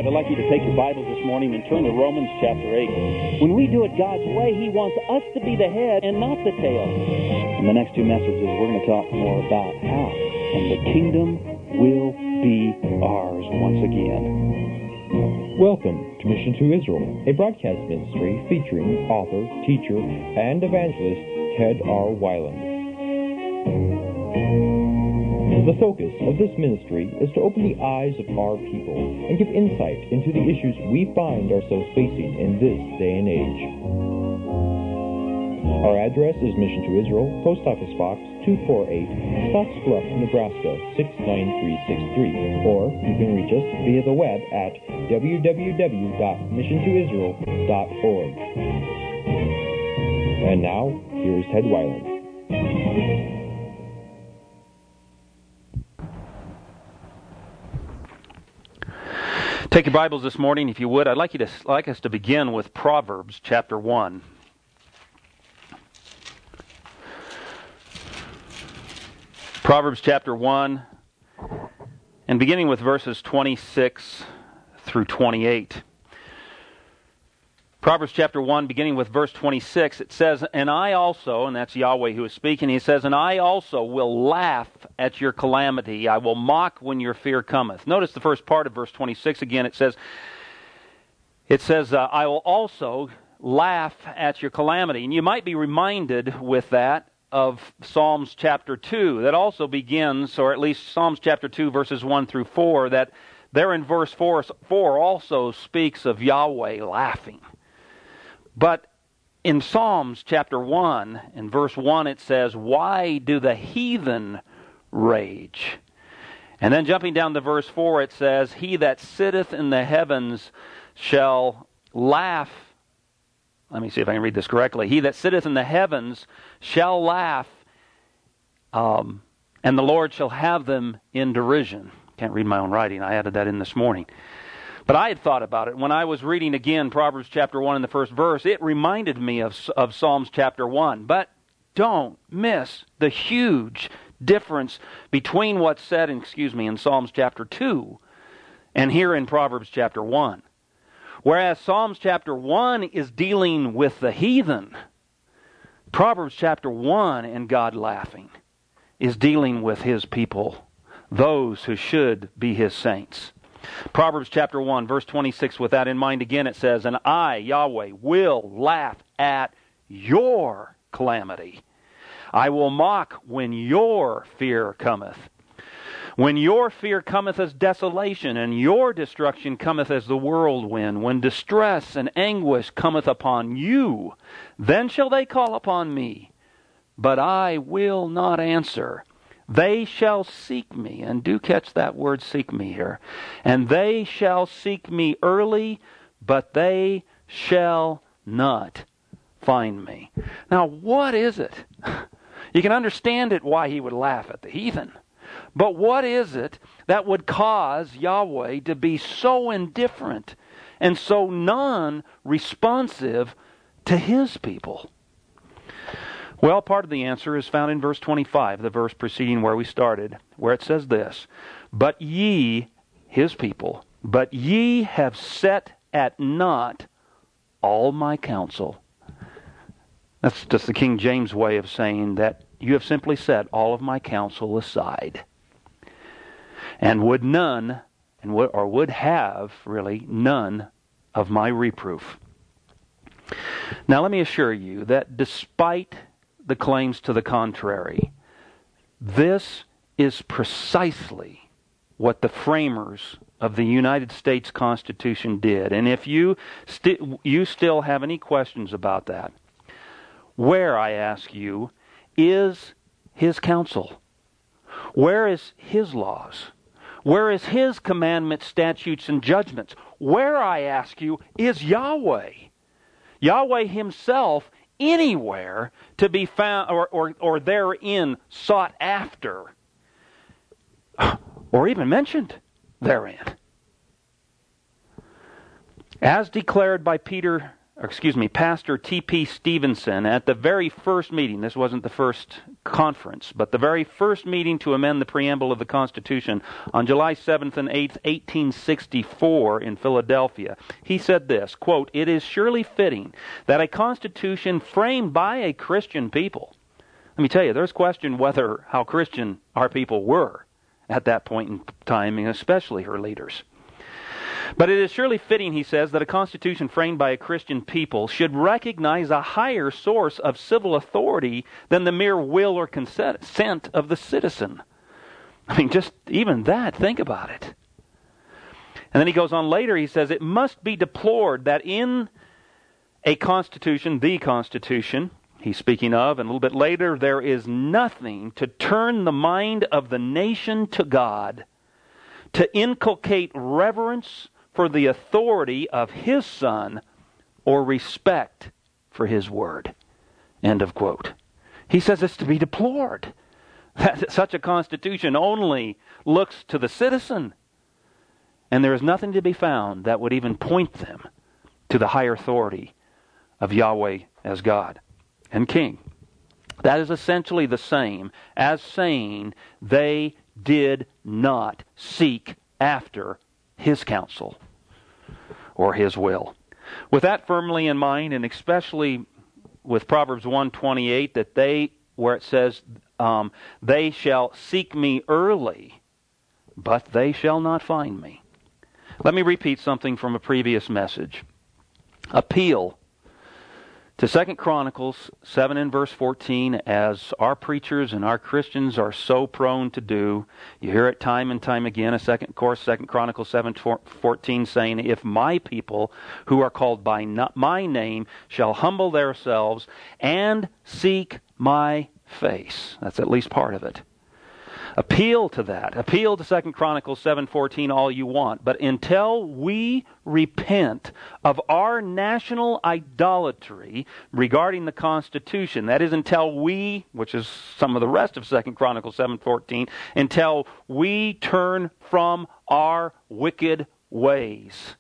5, I'd like you to take your Bibles this morning and turn to Romans chapter 8. When we do it God's way, He wants us to be the head and not the tail. In the next two messages, we're going to talk more about how, and the kingdom will be ours once again. Welcome to Mission to Israel, a broadcast ministry featuring author, teacher, and evangelist Ted R. Weiland. The focus of this ministry is to open the eyes of our people and give insight into the issues we find ourselves facing in this day and age. Our address is Mission to Israel, Post Office Box 248, Scottsbluff, Nebraska 69363, or you can reach us via the web at www.missiontoisrael.org. And now, here's Ted Weiland. Take your Bibles this morning, if you would. I'd like us to begin with Proverbs chapter 1. Proverbs chapter 1, and beginning with verses 26 through 28. Proverbs chapter 1, beginning with verse 26, it says, "And I also," and that's Yahweh who is speaking, he says, "And I also will laugh at your calamity. I will mock when your fear cometh." Notice the first part of verse 26 again. It says, "I will also laugh at your calamity." And you might be reminded with that of Psalms chapter 2. That also begins, or at least Psalms chapter 2, verses 1 through 4, that there in verse 4 also speaks of Yahweh laughing. But in Psalms chapter 1, in verse 1, it says, "Why do the heathen rage?" And then jumping down to verse 4, it says, "He that sitteth in the heavens shall laugh." Let me see if I can read this correctly. "He that sitteth in the heavens shall laugh, and the Lord shall have them in derision." Can't read my own writing. I added that in this morning. But I had thought about it. When I was reading again Proverbs chapter 1 in the first verse, it reminded me of Psalms chapter 1. But don't miss the huge difference between what's said in Psalms chapter 2 and here in Proverbs chapter 1. Whereas Psalms chapter 1 is dealing with the heathen, Proverbs chapter 1 and God laughing is dealing with His people, those who should be His saints. Proverbs chapter 1, verse 26, with that in mind again, it says, "And I, Yahweh, will laugh at your calamity. I will mock when your fear cometh. When your fear cometh as desolation, and your destruction cometh as the whirlwind, when distress and anguish cometh upon you, then shall they call upon me, but I will not answer. They shall seek me," and do catch that word "seek me" here, "and they shall seek me early, but they shall not find me." Now, what is it? You can understand it why He would laugh at the heathen. But what is it that would cause Yahweh to be so indifferent and so non-responsive to His people? Well, part of the answer is found in verse 25, the verse preceding where we started, where it says this, "But ye," His people, "but ye have set at naught all my counsel." That's just the King James way of saying that you have simply set all of my counsel aside, and would none, or would have really none of my reproof. Now let me assure you that despite the claims to the contrary, this is precisely what the framers of the United States Constitution did. And if you still have any questions about that, where, I ask you, is His counsel? Where is His laws? Where is His commandments, statutes, and judgments? Where, I ask you, is Yahweh? Yahweh Himself anywhere to be found or therein sought after or even mentioned therein. As declared by Peter Pastor T.P. Stevenson, at the very first meeting, this wasn't the first conference, but the very first meeting to amend the preamble of the Constitution on July 7th and 8th, 1864 in Philadelphia, he said this, quote, "It is surely fitting that a Constitution framed by a Christian people," let me tell you, there's question whether how Christian our people were at that point in time, and especially her leaders. But it is surely fitting, he says, that a constitution framed by a Christian people should recognize a higher source of civil authority than the mere will or consent of the citizen. I mean, just even that, think about it. And then he goes on later, he says, "It must be deplored that in a constitution, the Constitution, he's speaking of, and a little bit later, there is nothing to turn the mind of the nation to God, to inculcate reverence for the authority of His Son, or respect for His Word." End of quote. He says it's to be deplored that such a constitution only looks to the citizen, and there is nothing to be found that would even point them to the higher authority of Yahweh as God and King. That is essentially the same as saying they did not seek after His counsel or His will. With that firmly in mind, and especially with Proverbs 1:28, that where it says, "They shall seek me early, but they shall not find me." Let me repeat something from a previous message. Appeal to 2 Chronicles 7 and verse 14, as our preachers and our Christians are so prone to do. You hear it time and time again. 2 Chronicles 7:14 saying, "If my people who are called by my name shall humble themselves and seek my face." That's at least part of it. Appeal to that. Appeal to 2 Chronicles 7:14 all you want. But until we repent of our national idolatry regarding the Constitution, that is until we, which is some of the rest of 2 Chronicles 7:14, until we turn from our wicked ways.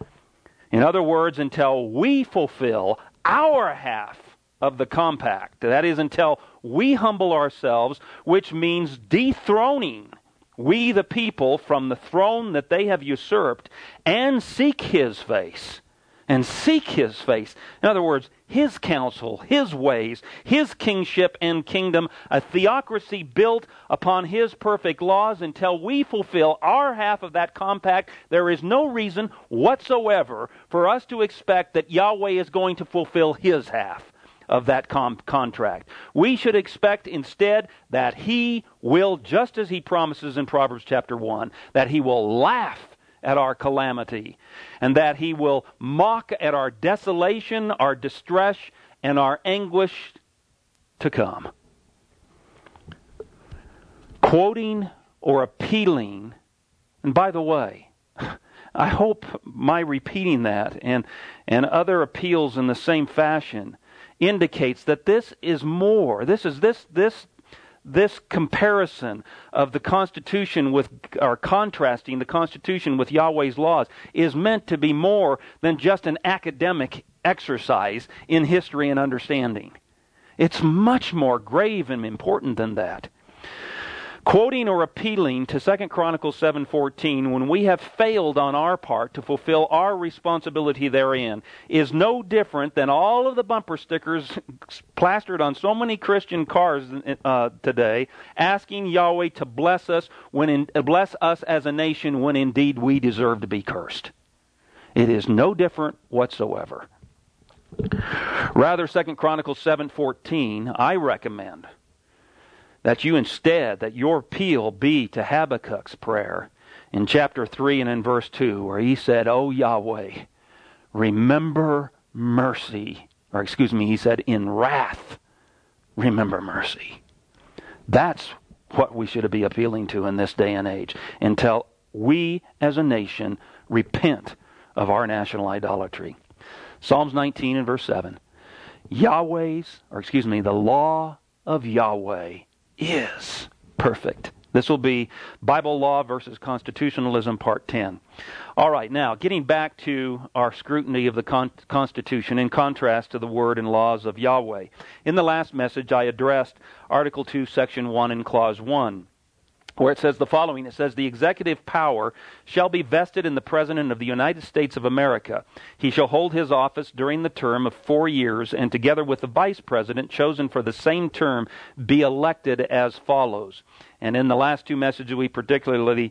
In other words, until we fulfill our half of the compact. That is, until we humble ourselves, which means dethroning we the people from the throne that they have usurped, and seek His face. And seek His face. In other words, His counsel, His ways, His kingship and kingdom, a theocracy built upon His perfect laws. Until we fulfill our half of that compact, there is no reason whatsoever for us to expect that Yahweh is going to fulfill His half of that contract. We should expect instead that He will, just as He promises in Proverbs chapter 1, that He will laugh at our calamity, and that He will mock at our desolation, our distress, and our anguish to come. Quoting or appealing, and by the way, I hope my repeating that and other appeals in the same fashion indicates that this comparison of the Constitution with, or contrasting the Constitution with Yahweh's laws, is meant to be more than just an academic exercise in history and understanding. It's much more grave and important than that. Quoting or appealing to 2 Chronicles 7:14 when we have failed on our part to fulfill our responsibility therein is no different than all of the bumper stickers plastered on so many Christian cars today, asking Yahweh to bless us bless us as a nation when indeed we deserve to be cursed. It is no different whatsoever. Rather, 2 Chronicles 7:14, I recommend that your appeal be to Habakkuk's prayer in chapter 3 and in verse 2, where he said, "O Yahweh, remember mercy." He said, "In wrath, remember mercy." That's what we should be appealing to in this day and age, until we as a nation repent of our national idolatry. Psalms 19 and verse 7. The law of Yahweh is perfect. This will be Bible Law versus Constitutionalism, Part 10. All right, now, getting back to our scrutiny of the Constitution in contrast to the Word and laws of Yahweh. In the last message, I addressed Article 2, Section 1 and Clause 1, where it says the following. It says, "The executive power shall be vested in the President of the United States of America. He shall hold his office during the term of 4 years, and together with the Vice President chosen for the same term, be elected as follows." And in the last two messages, we particularly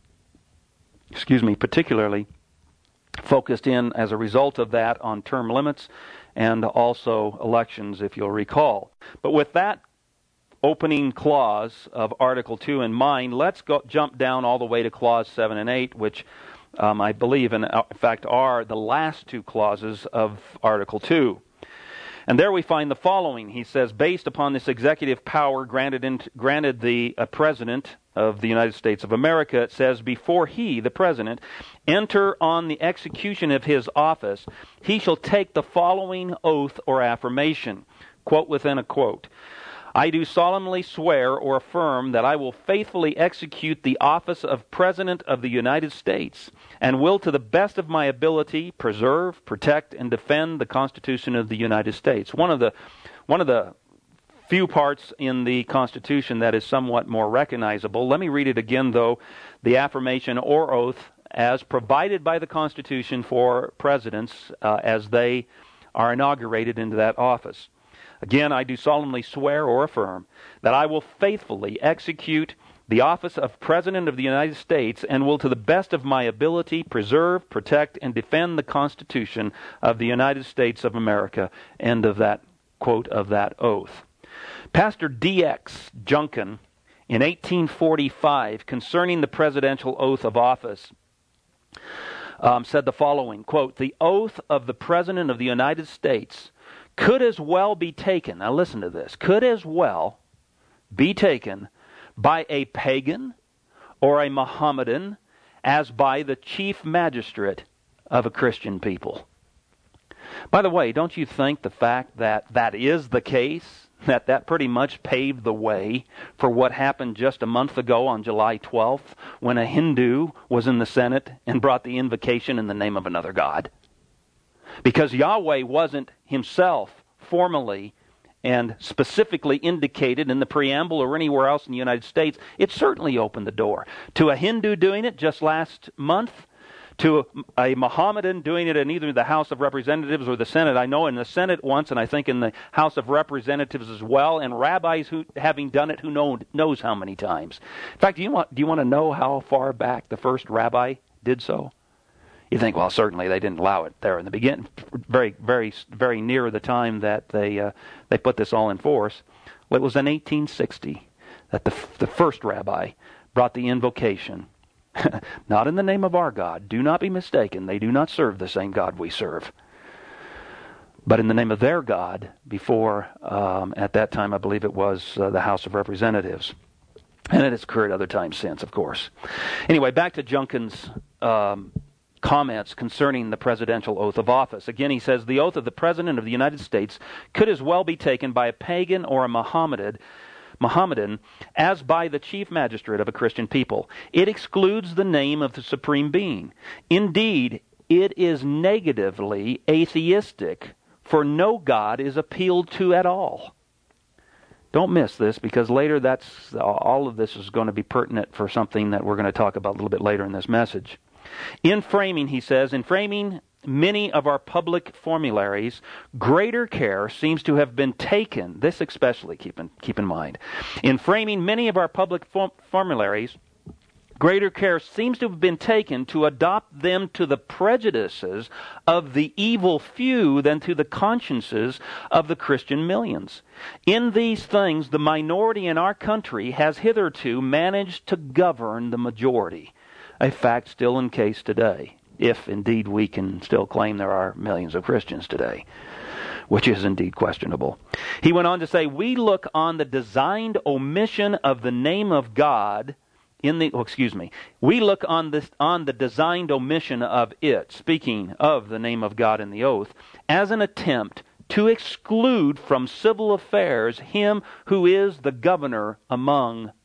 focused in, as a result of that, on term limits and also elections, if you'll recall. But with that opening clause of Article 2 in mind, let's jump down all the way to Clause 7 and 8, which I believe, in fact, are the last two clauses of Article 2. And there we find the following. He says, based upon this executive power granted the President of the United States of America, it says, before he, the President, enter on the execution of his office, he shall take the following oath or affirmation, quote within a quote. "I do solemnly swear or affirm that I will faithfully execute the office of President of the United States and will, to the best of my ability, preserve, protect, and defend the Constitution of the United States." One of the few parts in the Constitution that is somewhat more recognizable. Let me read it again, though. The affirmation or oath as provided by the Constitution for presidents as they are inaugurated into that office. Again, I do solemnly swear or affirm that I will faithfully execute the office of President of the United States and will, to the best of my ability, preserve, protect, and defend the Constitution of the United States of America. End of that quote of that oath. Pastor D.X. Junkin, in 1845, concerning the presidential oath of office, said the following, quote, "The oath of the President of the United States could as well be taken," now listen to this, "could as well be taken by a pagan or a Mohammedan as by the chief magistrate of a Christian people." By the way, don't you think the fact that that is the case, that pretty much paved the way for what happened just a month ago on July 12th when a Hindu was in the Senate and brought the invocation in the name of another god? Because Yahweh wasn't himself formally and specifically indicated in the preamble or anywhere else in the United States, it certainly opened the door. To a Hindu doing it just last month, to a Mohammedan doing it in either the House of Representatives or the Senate. I know in the Senate once, and I think in the House of Representatives as well, and rabbis who having done it who knows how many times. In fact, do you want to know how far back the first rabbi did so? You think, well, certainly they didn't allow it there in the beginning, very, very, very near the time that they put this all in force. Well, it was in 1860 that the first rabbi brought the invocation, not in the name of our God. Do not be mistaken; they do not serve the same God we serve, but in the name of their God. Before, at that time, I believe it was the House of Representatives, and it has occurred other times since, of course. Anyway, back to Junkin's comments concerning the presidential oath of office. Again, he says, "The oath of the President of the United States could as well be taken by a pagan or a Mohammedan as by the chief magistrate of a Christian people. It excludes the name of the Supreme Being. Indeed, it is negatively atheistic, for no God is appealed to at all." Don't miss this, because later all of this is going to be pertinent for something that we're going to talk about a little bit later in this message. In framing, he says, in framing many of our public formularies, greater care seems to have been taken, this especially keep in mind, in framing many of our public formularies, greater care seems to have been taken to adopt them to the prejudices of the evil few than to the consciences of the Christian millions. In these things, the minority in our country has hitherto managed to govern the majority. A fact still in case today, if indeed we can still claim there are millions of Christians today, which is indeed questionable. He went on to say, "We look on the designed omission of the name of God we look on the designed omission of it," speaking of the name of God in the oath, "as an attempt to exclude from civil affairs him who is the governor among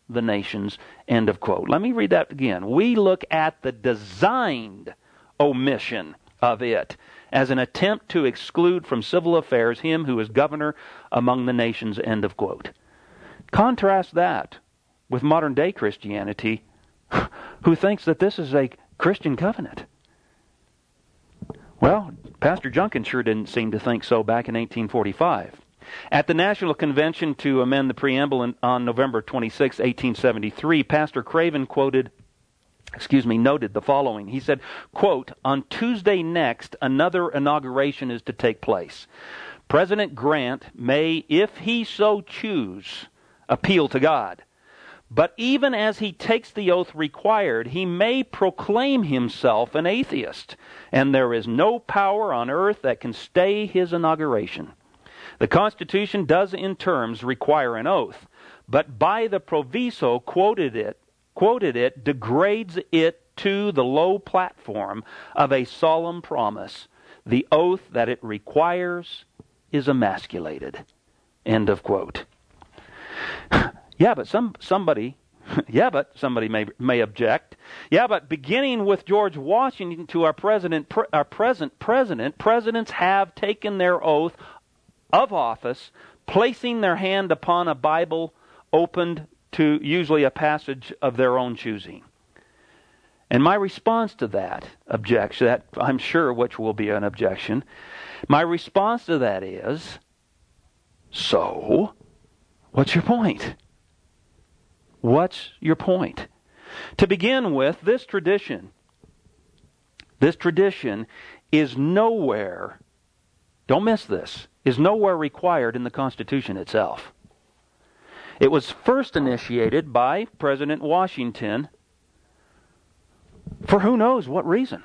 the nations, end of quote. Let me read that again. We look at the designed omission of it as an attempt to exclude from civil affairs him who is governor among the nations, end of quote. Contrast that with modern day Christianity, who thinks that this is a Christian covenant. Well, Pastor Junkin sure didn't seem to think so back in 1845. At the National Convention to amend the preamble on November 26, 1873, Pastor Craven noted the following. He said, quote, "On Tuesday next, another inauguration is to take place. President Grant may, if he so choose, appeal to God. But even as he takes the oath required, he may proclaim himself an atheist, and there is no power on earth that can stay his inauguration. The Constitution does in terms require an oath, but by the proviso quoted it degrades it to the low platform of a solemn promise. The oath that it requires is emasculated." End of quote. Yeah, but somebody may object. Yeah, but beginning with George Washington to our present president, presidents have taken their oath of office, placing their hand upon a Bible opened to usually a passage of their own choosing. And my response to that objection, that I'm sure which will be an objection, my response to that is, so, what's your point? What's your point? To begin with, this tradition is nowhere, don't miss this, is nowhere required in the Constitution itself. It was first initiated by President Washington for who knows what reason.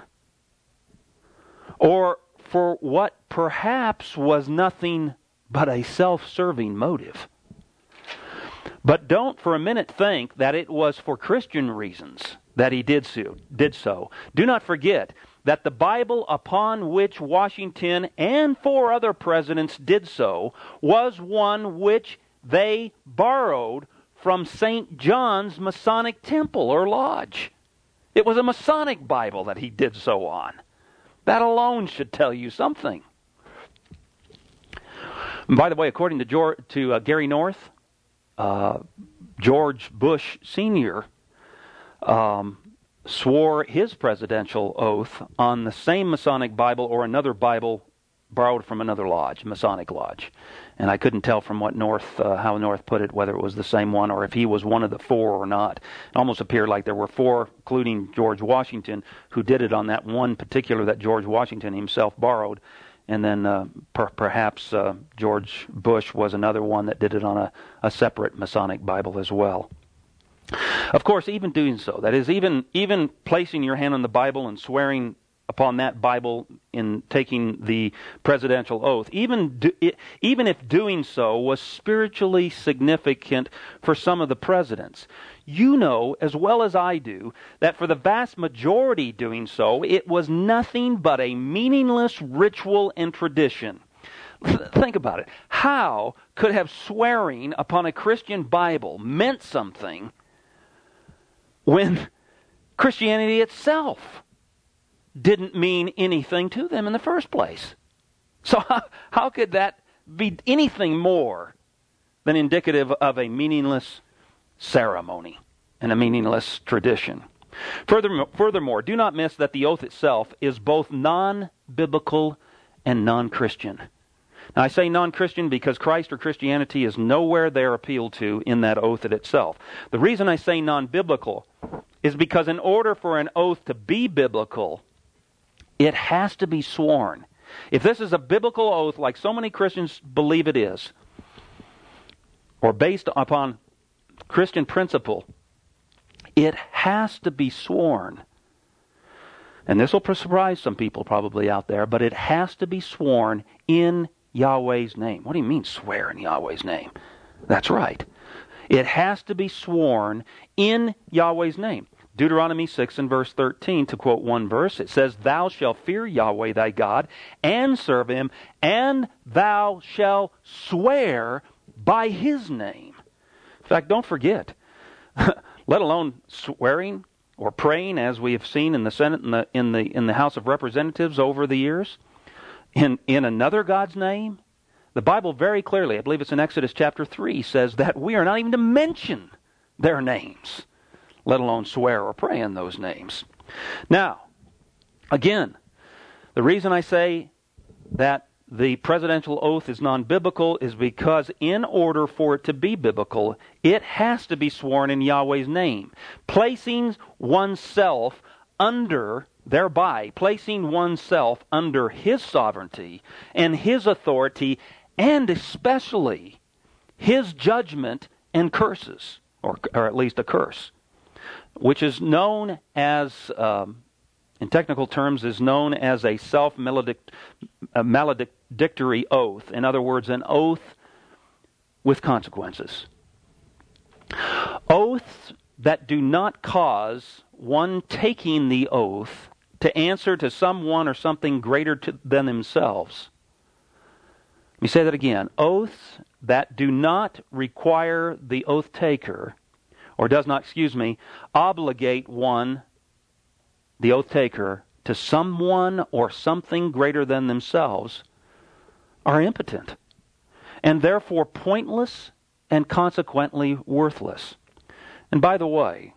Or for what perhaps was nothing but a self-serving motive. But don't for a minute think that it was for Christian reasons that he did so. Do not forget that the Bible upon which Washington and 4 other presidents did so was one which they borrowed from St. John's Masonic Temple or Lodge. It was a Masonic Bible that he did so on. That alone should tell you something. And by the way, according to Gary North, George Bush Sr. Swore his presidential oath on the same Masonic Bible or another Bible borrowed from another lodge, Masonic lodge. And I couldn't tell from what how North put it, whether it was the same one or if he was one of the 4 or not. It almost appeared like there were 4, including George Washington, who did it on that one particular that George Washington himself borrowed. And then perhaps George Bush was another one that did it on a separate Masonic Bible as well. Of course, even doing so, that is, even placing your hand on the Bible and swearing upon that Bible in taking the presidential oath, even if doing so was spiritually significant for some of the presidents, you know as well as I do that for the vast majority doing so, it was nothing but a meaningless ritual and tradition. Think about it. How could have swearing upon a Christian Bible meant something when Christianity itself didn't mean anything to them in the first place? So how could that be anything more than indicative of a meaningless ceremony and a meaningless tradition? Furthermore, do not miss that the oath itself is both non-biblical and non-Christian. Now, I say non-Christian because Christ or Christianity is nowhere there appealed to in that oath itself. The reason I say non-biblical is because in order for an oath to be biblical, it has to be sworn. If this is a biblical oath, like so many Christians believe it is, or based upon Christian principle, it has to be sworn. And this will surprise some people probably out there, but it has to be sworn in Yahweh's name. What do you mean, swear in Yahweh's name? That's right. It has to be sworn in Yahweh's name. Deuteronomy 6 and verse 13, to quote one verse, it says, "Thou shalt fear Yahweh thy God, and serve him, and thou shalt swear by his name." In fact, don't forget let alone swearing or praying, as we have seen in the Senate and in the House of Representatives over the years, in another God's name. The Bible very clearly, I believe it's in Exodus chapter 3, says that we are not even to mention their names, let alone swear or pray in those names. Now, again, the reason I say that the presidential oath is non-biblical is because in order for it to be biblical, it has to be sworn in Yahweh's name. Placing oneself under, thereby placing oneself under His sovereignty and His authority, and especially His judgment and curses, or at least a curse, which is known as, in technical terms, is known as a self-maledictory oath. In other words, an oath with consequences. Oaths that do not cause one taking the oath to answer to someone or something greater than themselves. Let me say that again. Oaths that do not require the oath taker, or does not, obligate one, the oath taker, to someone or something greater than themselves, are impotent, and therefore pointless and consequently worthless. And by the way,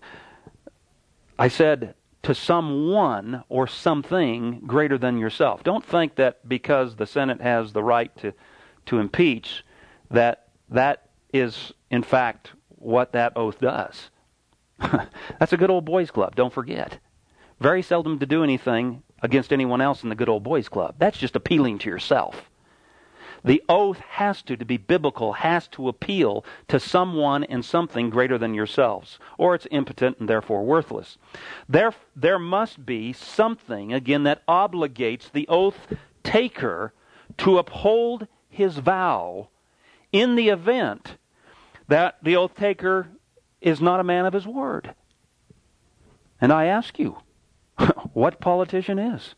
I said to someone or something greater than yourself. Don't think that because the Senate has the right to impeach, that is, in fact, what that oath does. That's a good old boys club, don't forget. Very seldom to do anything against anyone else in the good old boys club. That's just appealing to yourself. The oath has to be biblical, has to appeal to someone and something greater than yourselves, or it's impotent and therefore worthless. There must be something, again, that obligates the oath taker to uphold his vow in the event that the oath taker is not a man of his word. And I ask you, what politician is?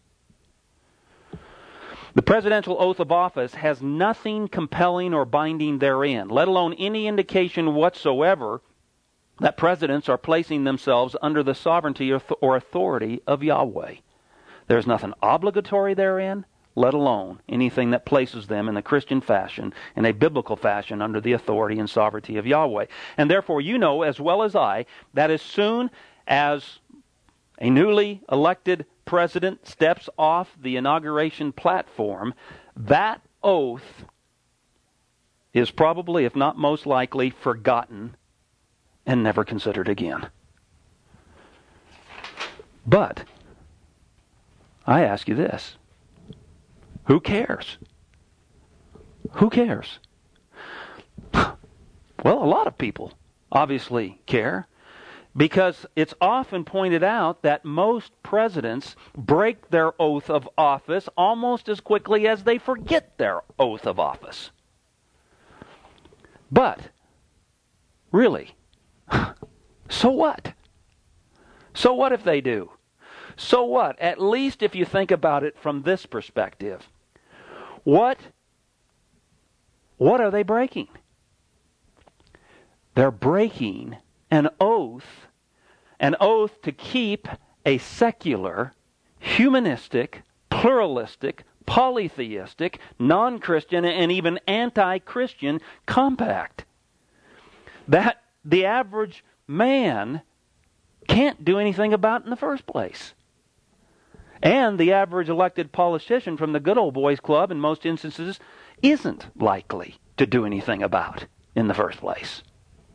The presidential oath of office has nothing compelling or binding therein, let alone any indication whatsoever that presidents are placing themselves under the sovereignty or authority of Yahweh. There's nothing obligatory therein, let alone anything that places them in the Christian fashion, in a biblical fashion, under the authority and sovereignty of Yahweh. And therefore you know as well as I that as soon as a newly elected president steps off the inauguration platform, that oath is probably, if not most likely, forgotten and never considered again. But I ask you this. Who cares? Who cares? Well, a lot of people obviously care, because it's often pointed out that most presidents break their oath of office almost as quickly as they forget their oath of office. But, really, so what? So what if they do? So what? At least if you think about it from this perspective. What are they breaking? They're breaking an oath to keep a secular, humanistic, pluralistic, polytheistic, non-Christian, and even anti-Christian compact that the average man can't do anything about in the first place. And the average elected politician from the good old boys club, in most instances, isn't likely to do anything about in the first place.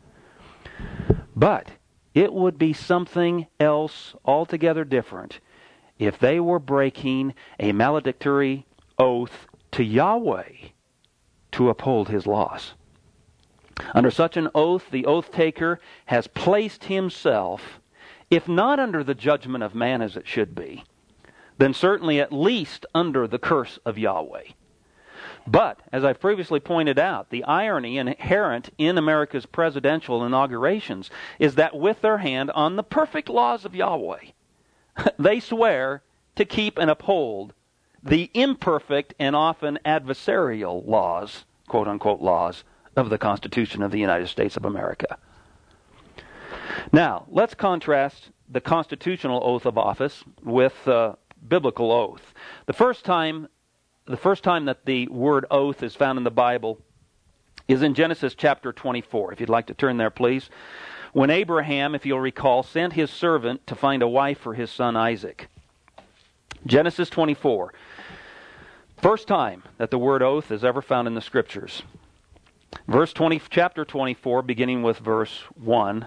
But it would be something else altogether different if they were breaking a maledictory oath to Yahweh to uphold His laws. Under such an oath, the oath taker has placed himself, if not under the judgment of man as it should be, then certainly at least under the curse of Yahweh. But, as I previously pointed out, the irony inherent in America's presidential inaugurations is that with their hand on the perfect laws of Yahweh, they swear to keep and uphold the imperfect and often adversarial laws, quote-unquote laws, of the Constitution of the United States of America. Now, let's contrast the constitutional oath of office with biblical oath. The first time that the word oath is found in the Bible is in Genesis chapter 24. If you'd like to turn there, please. When Abraham, if you'll recall, sent his servant to find a wife for his son Isaac. Genesis 24. First time that the word oath is ever found in the Scriptures. Chapter 24, beginning with verse 1,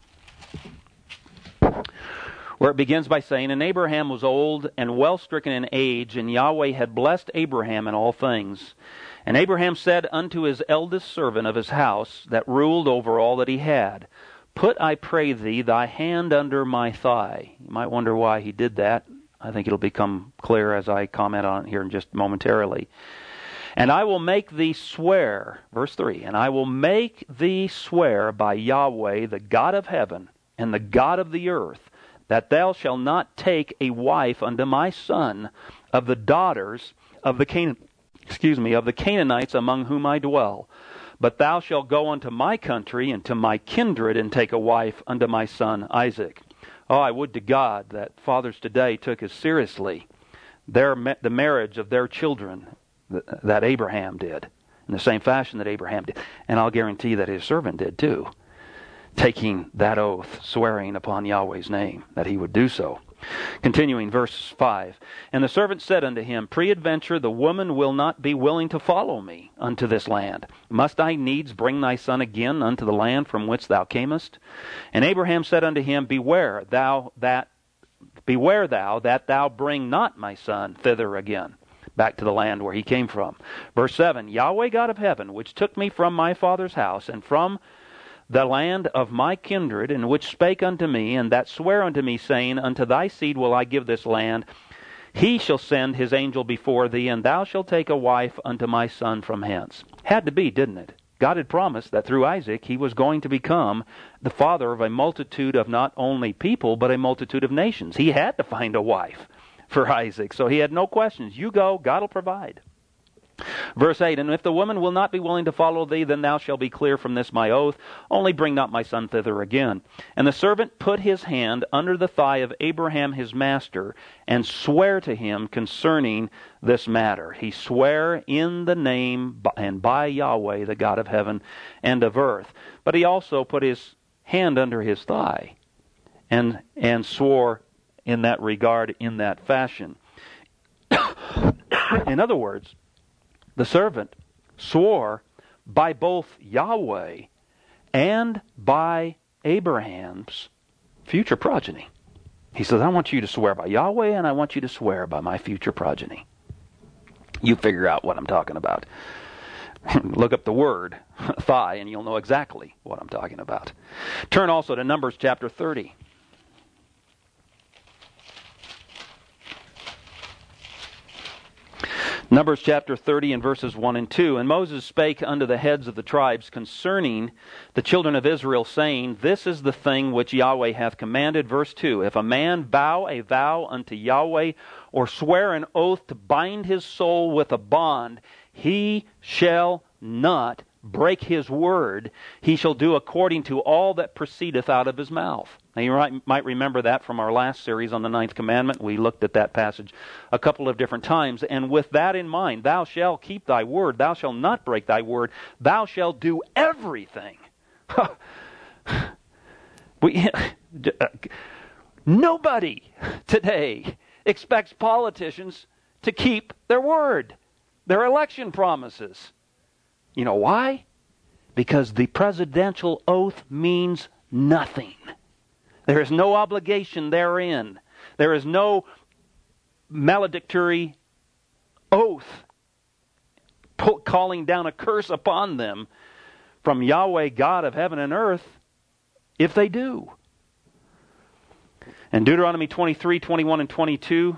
where it begins by saying, And Abraham was old and well stricken in age, and Yahweh had blessed Abraham in all things. And Abraham said unto his eldest servant of his house, that ruled over all that he had, Put, I pray thee, thy hand under my thigh. You might wonder why he did that. I think it'll become clear as I comment on it here in just momentarily. And I will make thee swear, verse 3, And I will make thee swear by Yahweh, the God of heaven, and the God of the earth, that thou shalt not take a wife unto my son of the daughters of the Canaanites among whom I dwell. But thou shalt go unto my country and to my kindred, and take a wife unto my son Isaac. Oh, I would to God that fathers today took as seriously the marriage of their children that Abraham did, in the same fashion that Abraham did. And I'll guarantee that his servant did too, taking that oath, swearing upon Yahweh's name that he would do so. Continuing, verse 5, And the servant said unto him, Peradventure the woman will not be willing to follow me unto this land. Must I needs bring thy son again unto the land from which thou camest? And Abraham said unto him, Beware thou that thou bring not my son thither again, back to the land where he came from. Verse 7, Yahweh God of heaven, which took me from my father's house, and from the land of my kindred, and which spake unto me, and that sware unto me, saying, Unto thy seed will I give this land. He shall send his angel before thee, and thou shalt take a wife unto my son from hence. Had to be, didn't it? God had promised that through Isaac he was going to become the father of a multitude of not only people, but a multitude of nations. He had to find a wife for Isaac, so he had no questions. You go, God will provide. Verse 8, And if the woman will not be willing to follow thee, then thou shalt be clear from this my oath, only bring not my son thither again. And the servant put his hand under the thigh of Abraham his master, and sware to him concerning this matter. He sware in the name and by Yahweh, the God of heaven and of earth. But he also put his hand under his thigh, and swore in that regard, in that fashion. In other words, the servant swore by both Yahweh and by Abraham's future progeny. He says, I want you to swear by Yahweh, and I want you to swear by my future progeny. You figure out what I'm talking about. Look up the word, thigh, and you'll know exactly what I'm talking about. Turn also to Numbers chapter 30. Numbers chapter 30 and verses 1 and 2. And Moses spake unto the heads of the tribes concerning the children of Israel, saying, This is the thing which Yahweh hath commanded. Verse 2, If a man vow a vow unto Yahweh, or swear an oath to bind his soul with a bond, he shall not break his word. He shall do according to all that proceedeth out of his mouth. Now you might remember that from our last series on the 9th commandment. We looked at that passage a couple of different times. And with that in mind, thou shalt keep thy word. Thou shalt not break thy word. Thou shalt do everything. Nobody today expects politicians to keep their word, their election promises. You know why? Because the presidential oath means nothing. There is no obligation therein. There is no maledictory oath calling down a curse upon them from Yahweh, God of heaven and earth, if they do. And Deuteronomy 23, 21, and 22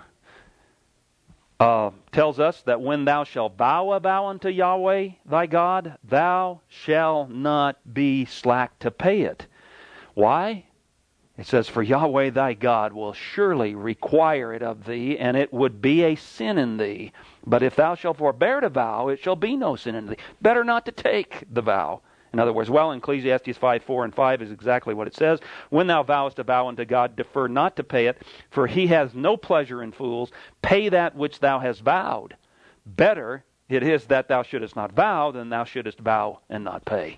tells us that when thou shalt vow a vow unto Yahweh thy God, thou shalt not be slack to pay it. Why? It says, For Yahweh thy God will surely require it of thee, and it would be a sin in thee. But if thou shalt forbear to vow, it shall be no sin in thee. Better not to take the vow In other words, well, in Ecclesiastes 5:4 and 5 is exactly what it says. When thou vowest a vow unto God, defer not to pay it, for he has no pleasure in fools. Pay that which thou hast vowed. Better it is that thou shouldest not vow than thou shouldest vow and not pay.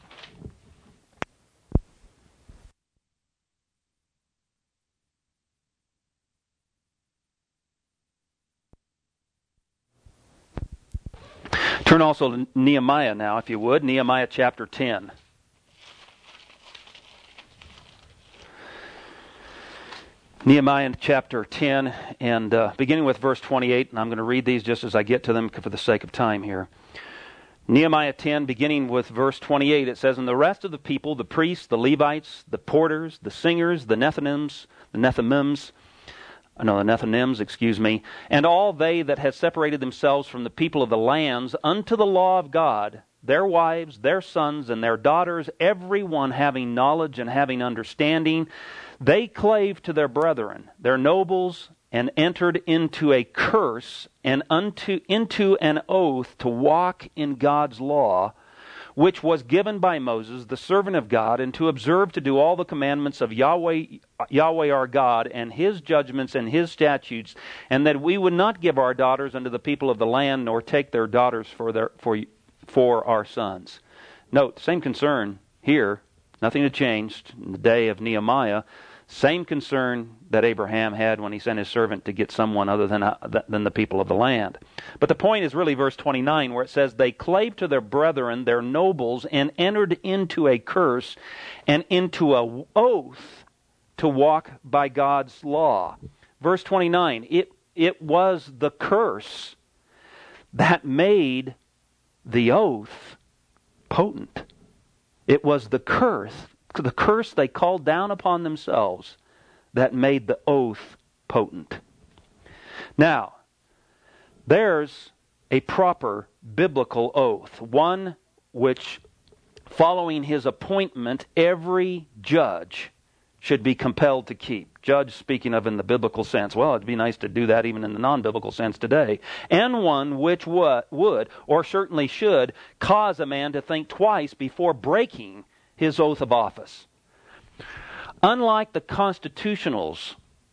Turn also to Nehemiah now, if you would. Nehemiah chapter 10. Nehemiah chapter 10, and beginning with verse 28, and I'm going to read these just as I get to them for the sake of time here. Nehemiah 10, beginning with verse 28, it says, And the rest of the people, the priests, the Levites, the porters, the singers, the Nethinims, and all they that had separated themselves from the people of the lands unto the law of God, their wives, their sons, and their daughters, every one having knowledge and having understanding, they clave to their brethren, their nobles, and entered into a curse and into an oath to walk in God's law, which was given by Moses, the servant of God, and to observe to do all the commandments of Yahweh our God, and His judgments and His statutes, and that we would not give our daughters unto the people of the land, nor take their daughters for our sons. Note, same concern here. Nothing had changed in the day of Nehemiah. Same concern that Abraham had when he sent his servant to get someone other than the people of the land. But the point is really verse 29, where it says, They clave to their brethren, their nobles, and entered into a curse and into an oath to walk by God's law. Verse 29, it was the curse that made the oath potent. It was the curse they called down upon themselves that made the oath potent. Now, there's a proper biblical oath, one which, following his appointment, every judge should be compelled to keep. Judge, speaking of in the biblical sense. Well, it'd be nice to do that even in the non-biblical sense today. And one which would, or certainly should, cause a man to think twice before breaking his oath of office. Unlike the Constitution's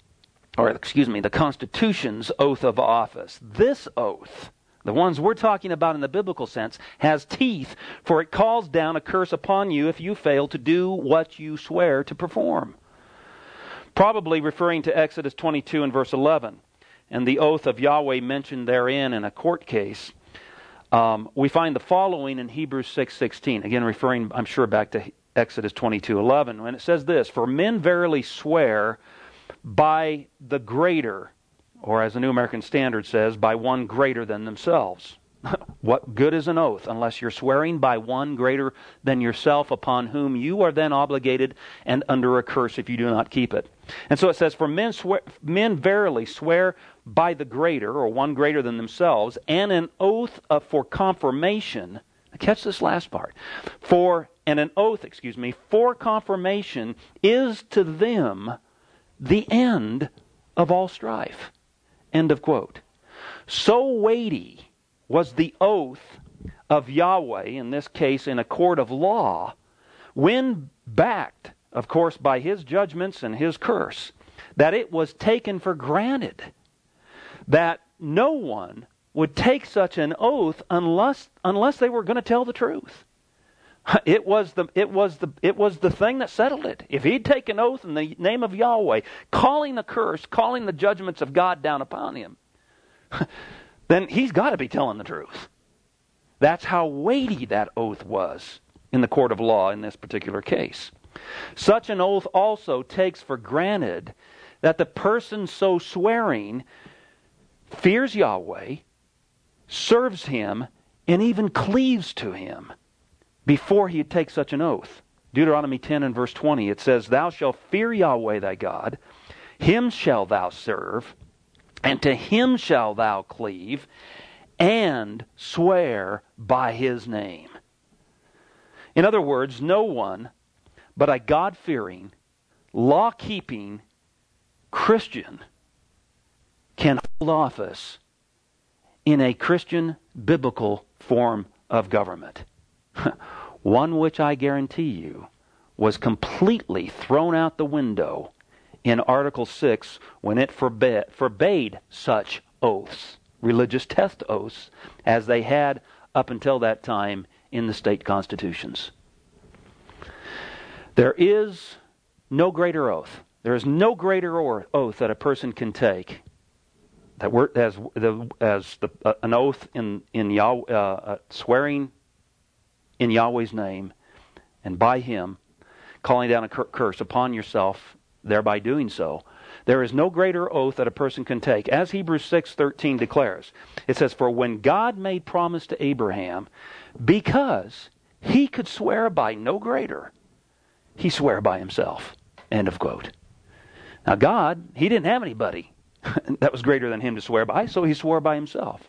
oath of office, this oath, the ones we're talking about in the biblical sense, has teeth, for it calls down a curse upon you if you fail to do what you swear to perform. Probably referring to Exodus 22 and verse 11, and the oath of Yahweh mentioned therein in a court case. We find the following in Hebrews 6:16. Again, referring, I'm sure, back to Exodus 22:11, when it says this, For men verily swear by the greater, or as the New American Standard says, by one greater than themselves. What good is an oath unless you're swearing by one greater than yourself, upon whom you are then obligated and under a curse if you do not keep it? And so it says, For men verily swear by the greater, or one greater than themselves, and an oath for confirmation. Catch this last part. An oath for confirmation is to them the end of all strife. End of quote. So weighty was the oath of Yahweh, in this case in a court of law, when backed, of course, by His judgments and His curse, that it was taken for granted that no one would take such an oath unless they were going to tell the truth. It was the thing that settled it. If he'd take an oath in the name of Yahweh, calling the curse, calling the judgments of God down upon him, then he's got to be telling the truth. That's how weighty that oath was in the court of law in this particular case. Such an oath also takes for granted that the person so swearing fears Yahweh, serves Him, and even cleaves to Him before he takes such an oath. Deuteronomy 10 and verse 20, it says, Thou shalt fear Yahweh thy God, Him shalt thou serve, and to Him shalt thou cleave, and swear by His name. In other words, no one but a God-fearing, law-keeping Christian can hold office in a Christian biblical form of government. one which I guarantee you was completely thrown out the window in Article 6 when it forbade such oaths, religious test oaths, as they had up until that time in the state constitutions. There is no greater oath. There is no greater oath that a person can take an oath in Yahweh, swearing in Yahweh's name, and by Him, calling down a curse upon yourself, thereby doing so. There is no greater oath that a person can take. As Hebrews 6:13 declares, it says, "For when God made promise to Abraham, because he could swear by no greater, he swore by himself." End of quote. Now God, He didn't have anybody that was greater than Him to swear by, so He swore by Himself.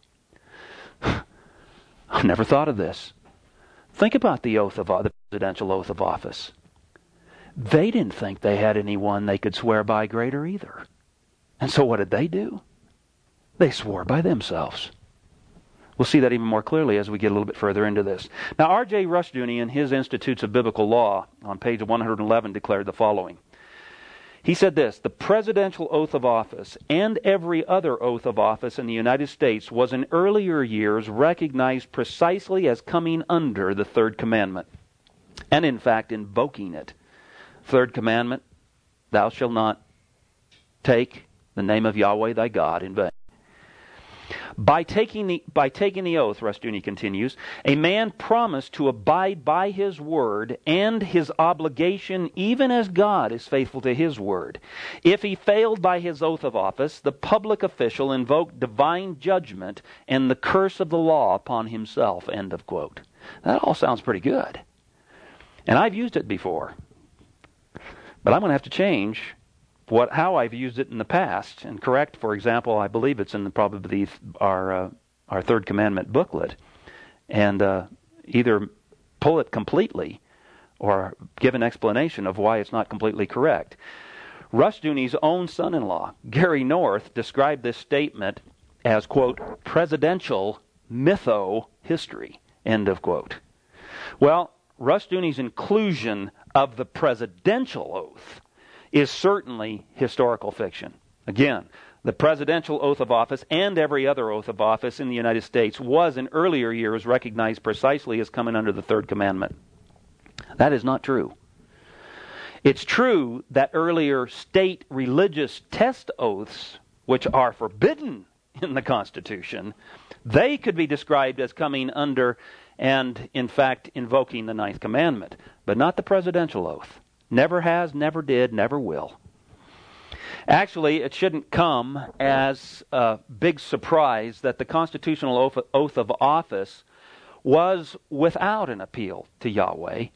I never thought of this. Think about the presidential oath of office. They didn't think they had anyone they could swear by greater either. And so what did they do? They swore by themselves. We'll see that even more clearly as we get a little bit further into this. Now, R.J. Rushdoony, in his Institutes of Biblical Law, on page 111, declared the following. He said this: "The presidential oath of office and every other oath of office in the United States was in earlier years recognized precisely as coming under the third commandment, and in fact invoking it. Third commandment, thou shalt not take the name of Yahweh thy God in vain. By taking the oath," Rushdoony continues, "a man promised to abide by his word and his obligation even as God is faithful to His word. If he failed by his oath of office, the public official invoked divine judgment and the curse of the law upon himself." End of quote. That all sounds pretty good. And I've used it before. But I'm going to have to change how I've used it in the past and correct, for example, I believe it's in probably our Third Commandment booklet, and either pull it completely or give an explanation of why it's not completely correct. Rushdoony's own son-in-law, Gary North, described this statement as, quote, "presidential mytho-history," end of quote. Well, Rushdoony's inclusion of the presidential oath is certainly historical fiction. Again, the presidential oath of office and every other oath of office in the United States was in earlier years recognized precisely as coming under the third commandment. That is not true. It's true that earlier state religious test oaths, which are forbidden in the Constitution, they could be described as coming under and, in fact, invoking the ninth commandment, but not the presidential oath. Never has, never did, never will. Actually, it shouldn't come as a big surprise that the constitutional oath of office was without an appeal to Yahweh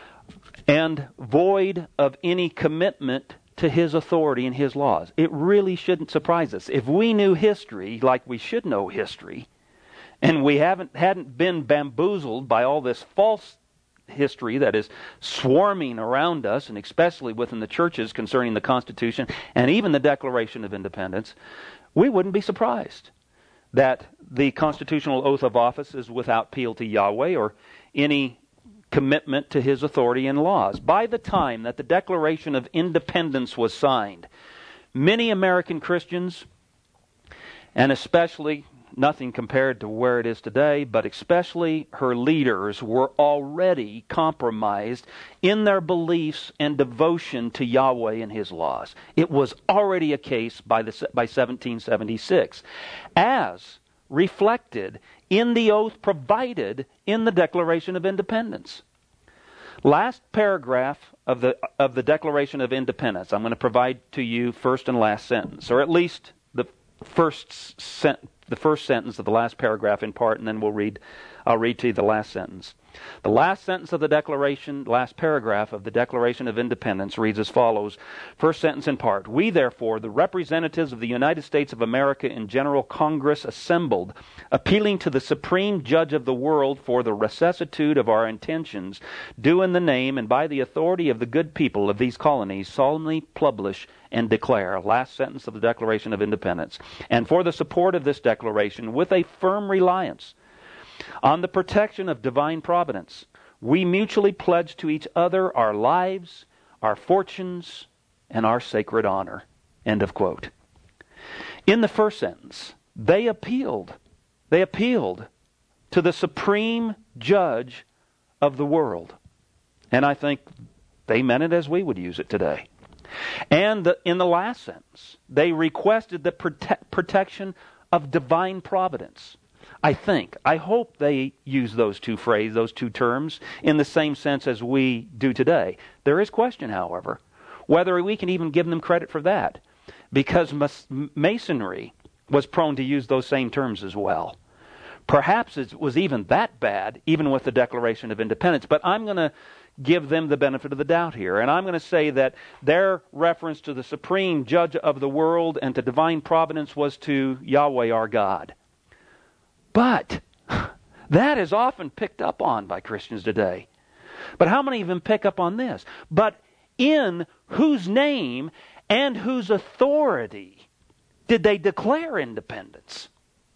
and void of any commitment to His authority and His laws. It really shouldn't surprise us. If we knew history like we should know history, and we hadn't been bamboozled by all this false history that is swarming around us, and especially within the churches concerning the Constitution and even the Declaration of Independence, we wouldn't be surprised that the constitutional oath of office is without appeal to Yahweh or any commitment to His authority and laws. By the time that the Declaration of Independence was signed, many American Christians, and especially, nothing compared to where it is today, but especially her leaders, were already compromised in their beliefs and devotion to Yahweh and His laws. It was already a case by 1776, as reflected in the oath provided in the Declaration of Independence. Last paragraph of the Declaration of Independence. I'm going to provide to you first and last sentence, or at least the first sentence of the last paragraph in part, and then I'll read to you the last sentence. The last sentence of the Declaration, last paragraph of the Declaration of Independence reads as follows. First sentence in part. "We, therefore, the representatives of the United States of America in General Congress assembled, appealing to the Supreme Judge of the world for the rectitude of our intentions, do in the name and by the authority of the good people of these colonies solemnly publish and declare," last sentence of the Declaration of Independence, "and for the support of this declaration with a firm reliance on the protection of divine providence, we mutually pledge to each other our lives, our fortunes, and our sacred honor. End of quote. In the first sentence, they appealed to the supreme judge of the world. And I think they meant it as we would use it today. And in the last sentence, they requested the protection of divine providence. I hope they use those two terms, in the same sense as we do today. There is question, however, whether we can even give them credit for that, because Masonry was prone to use those same terms as well. Perhaps it was even that bad, even with the Declaration of Independence, but I'm going to give them the benefit of the doubt here, and I'm going to say that their reference to the supreme judge of the world and to divine providence was to Yahweh our God. But that is often picked up on by Christians today. But how many of them pick up on this? But in whose name and whose authority did they declare independence?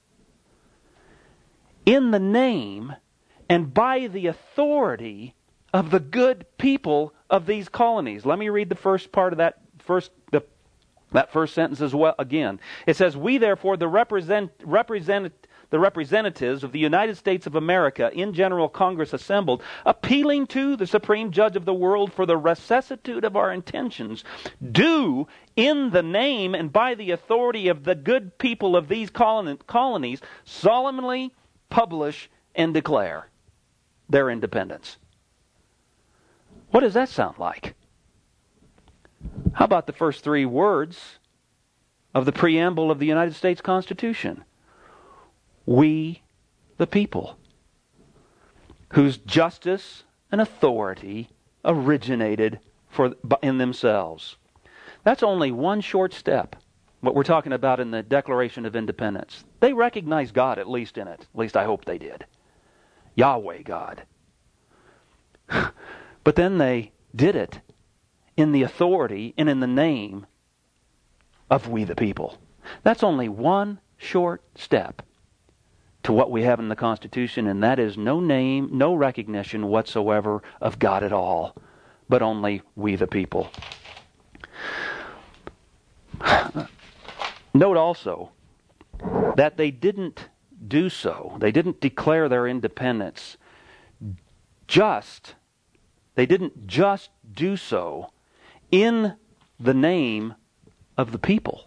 In the name and by the authority of the good people of these colonies. Let me read the first part of that first sentence as well again. It says, "We therefore, the representatives of the United States of America in General Congress assembled, appealing to the Supreme Judge of the world for the rectitude of our intentions, do in the name and by the authority of the good people of these colonies solemnly publish and declare their independence." What does that sound like? How about the first three words of the preamble of the United States Constitution? We, the people, whose justice and authority originated in themselves. That's only one short step, what we're talking about in the Declaration of Independence. They recognized God, at least in it. At least I hope they did. Yahweh God. But then they did it in the authority and in the name of we the people. That's only one short step to what we have in the Constitution, and that is no name, no recognition whatsoever of God at all, but only we the people. Note also that they didn't do so. They didn't declare their independence. They didn't just do so in the name of the people,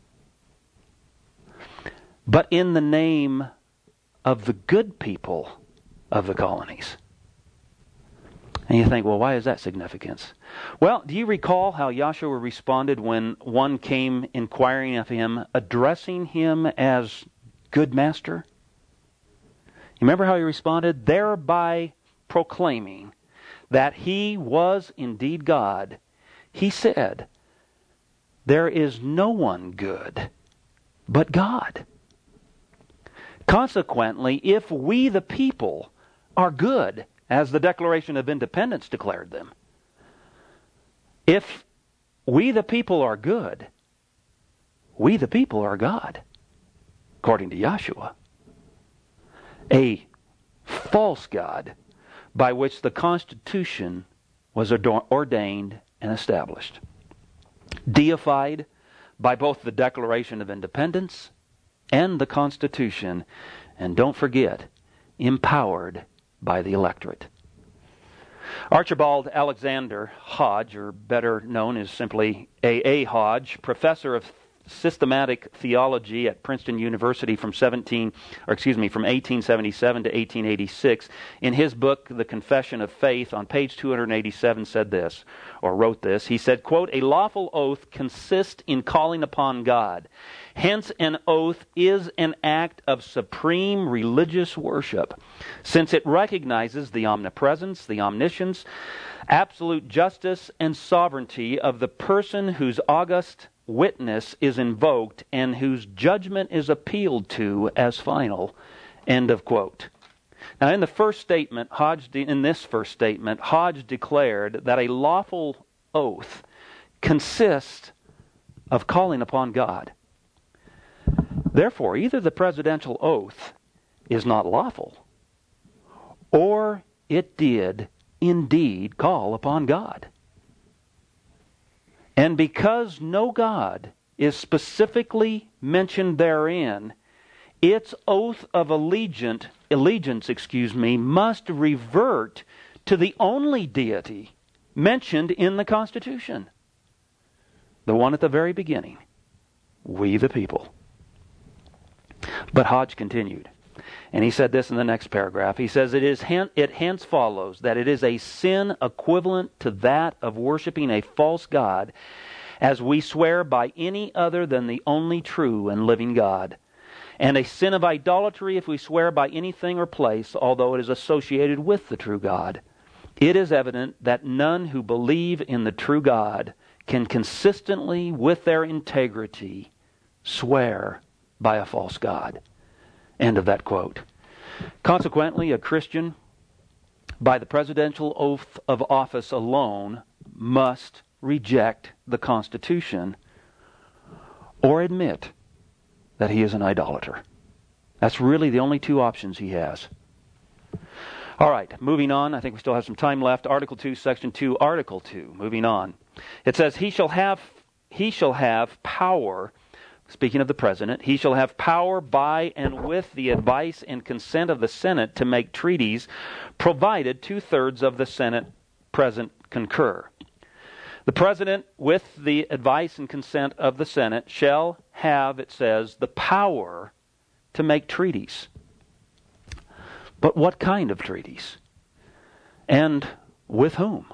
but in the name of the good people of the colonies. And you think, well, why is that significant? Well, do you recall how Yahshua responded when one came inquiring of him, addressing him as good master? You remember how he responded? Thereby proclaiming that he was indeed God. He said, "There is no one good but God." Consequently, if we the people are good, as the Declaration of Independence declared them, if we the people are good, we the people are God, according to Yahshua. A false God by which the Constitution was ordained and established. Deified by both the Declaration of Independence and the Constitution, and don't forget, empowered by the electorate. Archibald Alexander Hodge, or better known as simply A.A. Hodge, professor of systematic theology at Princeton University from 1877 to 1886, in his book, The Confession of Faith, on page 287 said this, or wrote this. He said, quote, "A lawful oath consists in calling upon God. Hence, an oath is an act of supreme religious worship, since it recognizes the omnipresence, the omniscience, absolute justice, and sovereignty of the person whose august witness is invoked and whose judgment is appealed to as final." End of quote. Now, in this first statement, Hodge declared that a lawful oath consists of calling upon God. Therefore, either the presidential oath is not lawful, or it did indeed call upon God. And because no God is specifically mentioned therein, its oath of allegiance, must revert to the only deity mentioned in the Constitution. The one at the very beginning. We the people. But Hodge continued. And he said this in the next paragraph. He says, it hence follows that it is a sin equivalent to that of worshiping a false god, as we swear by any other than the only true and living God. And a sin of idolatry if we swear by anything or place, although it is associated with the true God. It is evident that none who believe in the true God can consistently, with their integrity, swear by a false god. End of that quote. Consequently, a Christian, by the presidential oath of office alone, must reject the Constitution or admit that he is an idolater. That's really the only two options he has. All right, moving on. I think we still have some time left. Article 2, Section 2, Article 2. Moving on. It says, he shall have power, speaking of the president, he shall have power by and with the advice and consent of the Senate to make treaties, provided 2/3 of the Senate present concur. The president, with the advice and consent of the Senate, shall have, it says, the power to make treaties. But what kind of treaties? And with whom?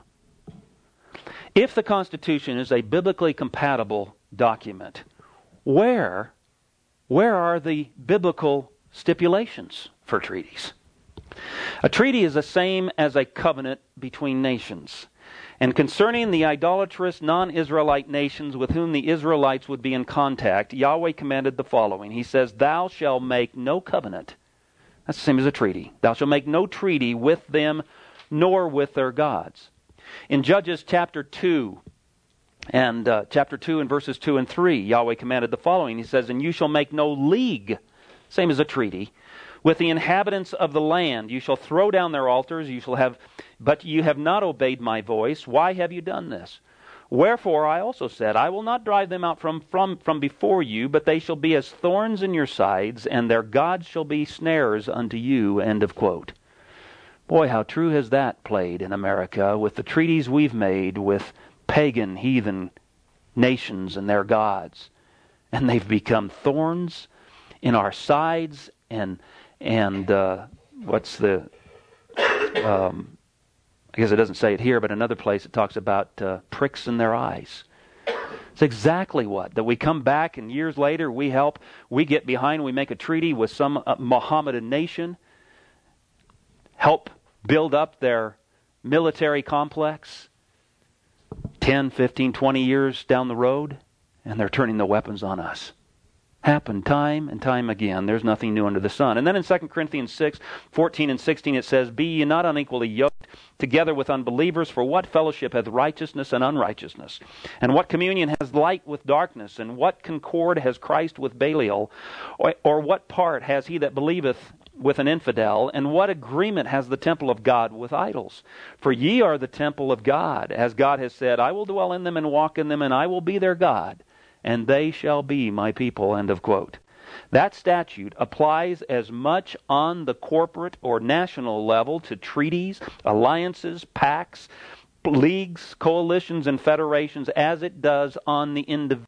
If the Constitution is a biblically compatible document, where are the biblical stipulations for treaties? A treaty is the same as a covenant between nations. And concerning the idolatrous non-Israelite nations with whom the Israelites would be in contact, Yahweh commanded the following. He says, thou shalt make no covenant. That's the same as a treaty. Thou shalt make no treaty with them, nor with their gods. In Judges chapter 2, and verses 2 and 3, Yahweh commanded the following. He says, and you shall make no league, same as a treaty, with the inhabitants of the land. You shall throw down their altars, but you have not obeyed my voice. Why have you done this? Wherefore I also said, I will not drive them out from before you, but they shall be as thorns in your sides, and their gods shall be snares unto you. End of quote. Boy, how true has that played in America with the treaties we've made with pagan, heathen nations and their gods. And they've become thorns in our sides and what's the... I guess it doesn't say it here, but another place it talks about pricks in their eyes. It's exactly that we come back and years later we get behind, we make a treaty with some Mohammedan nation, help build up their military complex 10, 15, 20 years down the road, and they're turning the weapons on us. Happened time and time again. There's nothing new under the sun. And then in 2 Corinthians 6, 14 and 16 it says, be ye not unequally yoked together with unbelievers, for what fellowship hath righteousness and unrighteousness? And what communion has light with darkness? And what concord has Christ with Belial? Or what part has he that believeth with an infidel? And what agreement has the temple of God with idols? For ye are the temple of God, as God has said, I will dwell in them and walk in them, and I will be their God, and they shall be my people. End of quote. That statute applies as much on the corporate or national level to treaties, alliances, pacts, leagues, coalitions, and federations as it does on the individual